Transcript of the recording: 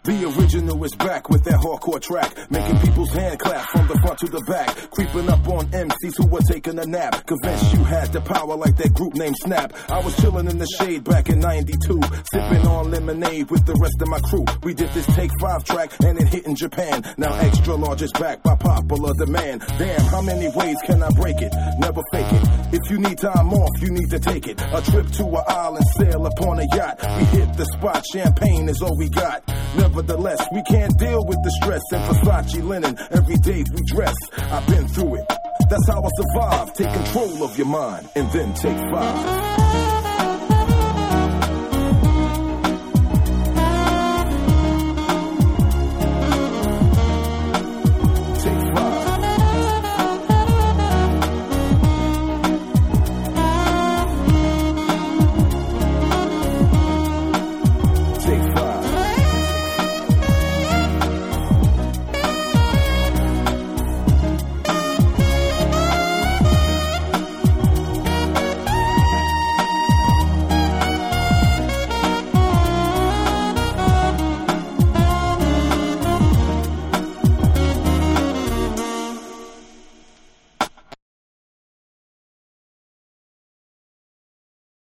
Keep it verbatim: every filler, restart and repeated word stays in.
The original is back with that hardcore track, making people's hand clap from the front to the back. Creeping up on M Cs who were taking a nap, convinced you had the power like that group named Snap. I was chilling in the shade back in ninety-two, sipping on lemonade with the rest of my crew. We did this Take Five track and it hit in Japan. Now Extra Large is back by popular demand. Damn, how many ways can I break it? Never fake it. If you need time off, you need to take it. A trip to an island, sail upon a yacht. We hit the spot, champagne is all we got. Nevertheless, we can't deal with the stress and Versace linen. Every day we dress. I've been through it. That's how I survive. Take control of your mind and then take five.